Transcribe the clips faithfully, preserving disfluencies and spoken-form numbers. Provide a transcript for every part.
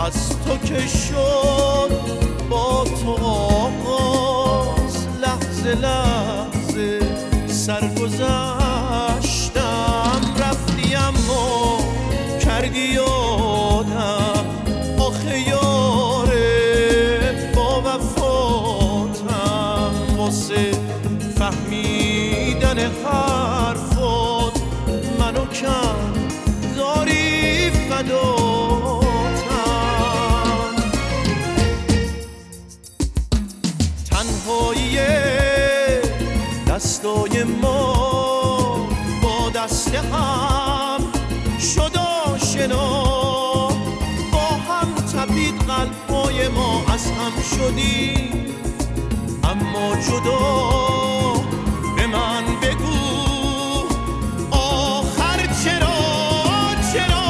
از تو که شد با تو آغاز، لحظه لحظه سرگذشتم. رفتی اما کردی یادم، آخه یاره با وفاتم. واسه فهمیدن حرفات منو کم داری فداتم. تنهایی دستای ما با دست هم شد آشنا، با هم تپید قلب‌های ما، از هم شدیم اما جدا. به من بگو آخر چرا چرا؟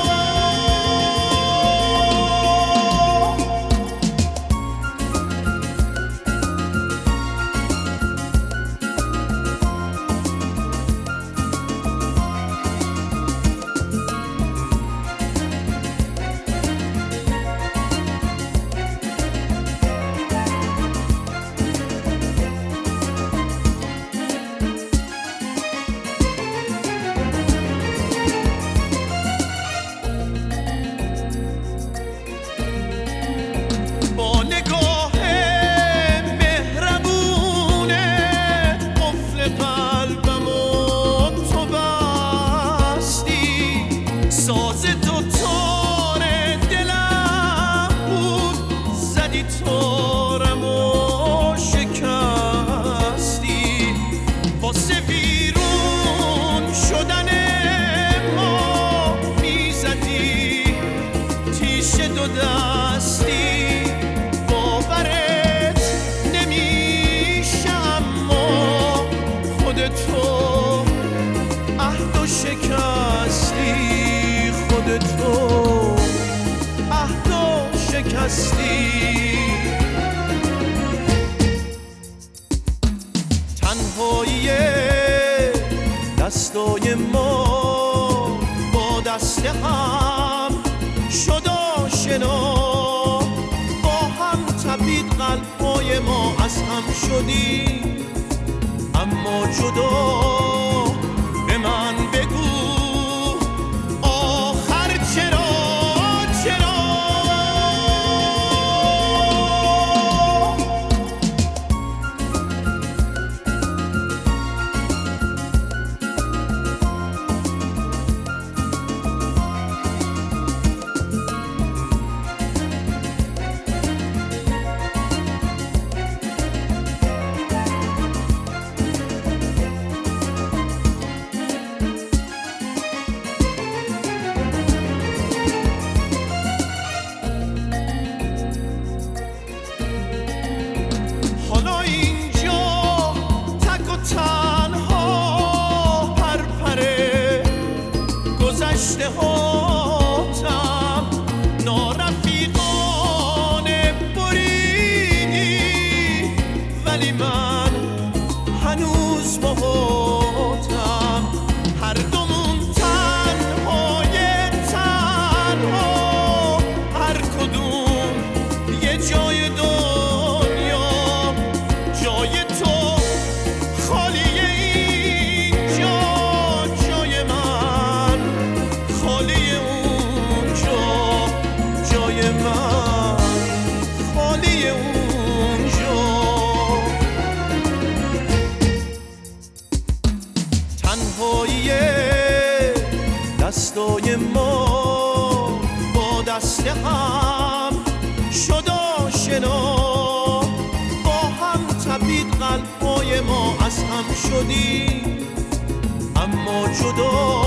تنهایی دستای ما با دست هم شد آشنا، با هم تپید قلب‌های ما، از هم شدیم اما جدا. به من بگو آخر چرا چرا؟ هاتم نارفیقانه بریدی، ولی من هنوز باهاتم. هر دومون تنهای تنها، هر کدوم یه جای دنیا. جای تو خالیه اینجا، جای من خالی اونجا، جای من خالی اونجا. تنهایی دستای ما با دست هم شد آشنا، با هم تپید قلب‌های ما، از هم شدیم اما جدا.